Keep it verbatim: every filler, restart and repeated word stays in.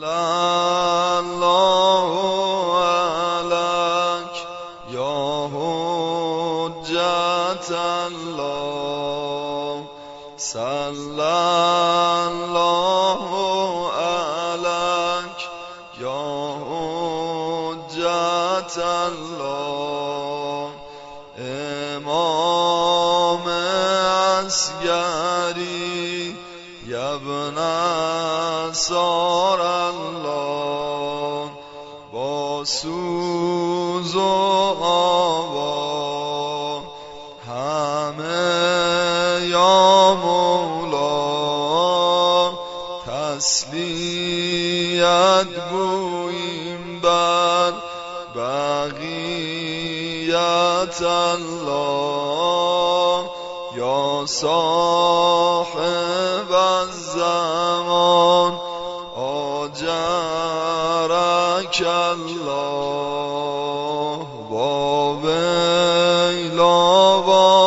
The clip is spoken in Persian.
الله عليك یا حجت الله صلی الله علیک یا حجت الله امام اصغری یا ابن انصار الله با سوز و آوا همه یا مولا تسلیت گوییم بر بقیت الله یا صاحب الزمان آجرک الله با ویلا